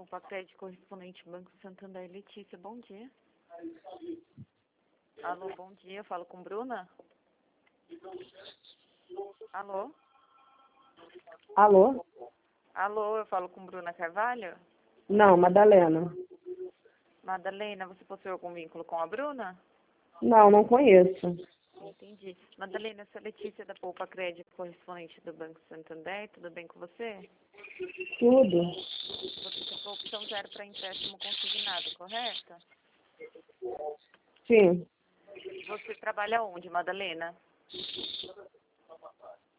Poupa Crédito, correspondente Banco Santander. Letícia, bom dia. Alô, bom dia. Eu falo com Bruna? Alô? Alô? Alô, eu falo com Bruna Carvalho? Não, Madalena. Madalena, você possui algum vínculo com a Bruna? Não, não conheço. Entendi. Madalena, essa é a Letícia da Poupa Crédito, correspondente do Banco Santander. Tudo bem com você? Tudo. Você ficou opção 0 para empréstimo consignado, correto? Sim. Você trabalha onde, Madalena?